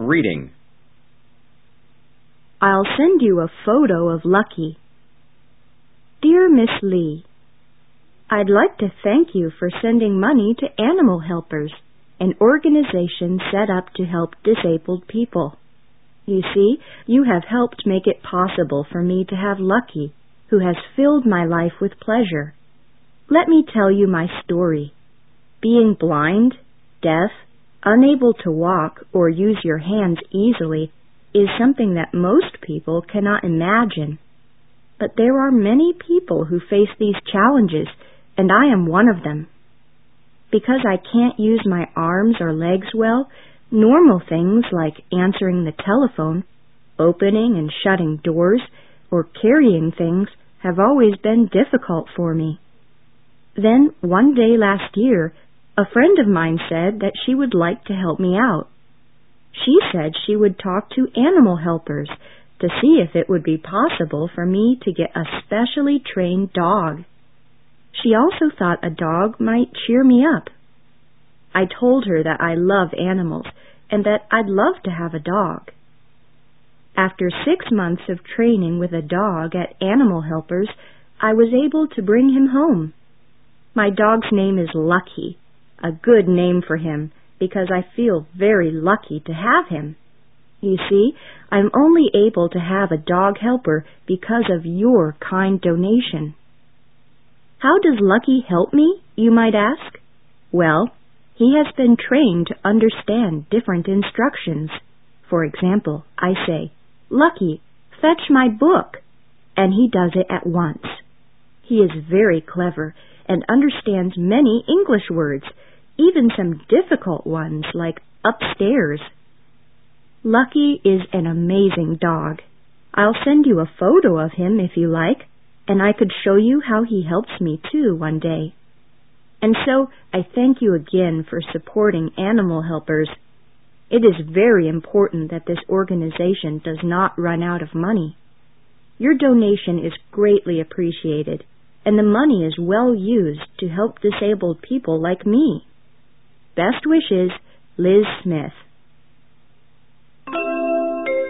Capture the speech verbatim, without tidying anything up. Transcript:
reading. I'll send you a photo of Lucky. Dear Miss Lee, I'd like to thank you for sending money to Animal Helpers, an organization set up to help disabled people. You see, you have helped make it possible for me to have Lucky, who has filled my life with pleasure. Let me tell you my story. Being blind, deaf, unable to walk or use your hands easily is something that most people cannot imagine. But there are many people who face these challenges, and I am one of them. Because I can't use my arms or legs well, normal things like answering the telephone, opening and shutting doors, or carrying things have always been difficult for me. Then, one day last year, a friend of mine said that she would like to help me out. She said she would talk to Animal Helpers to see if it would be possible for me to get a specially trained dog. She also thought a dog might cheer me up. I told her that I love animals and that I'd love to have a dog. After six months of training with a dog at Animal Helpers, I was able to bring him home. My dog's name is Lucky, a good name for him because I feel very lucky to have him. You see, I'm only able to have a dog helper because of your kind donation. How does Lucky help me, you might ask? Well, he has been trained to understand different instructions. For example, I say, Lucky, fetch my book, and he does it at once. He is very clever and understands many English words, even some difficult ones like upstairs. Lucky is an amazing dog. I'll send you a photo of him if you like, and I could show you how he helps me too one day. And so I thank you again for supporting Animal Helpers. It is very important that this organization does not run out of money. Your donation is greatly appreciated, and the money is well used to help disabled people like me. Best wishes, Liz Smith.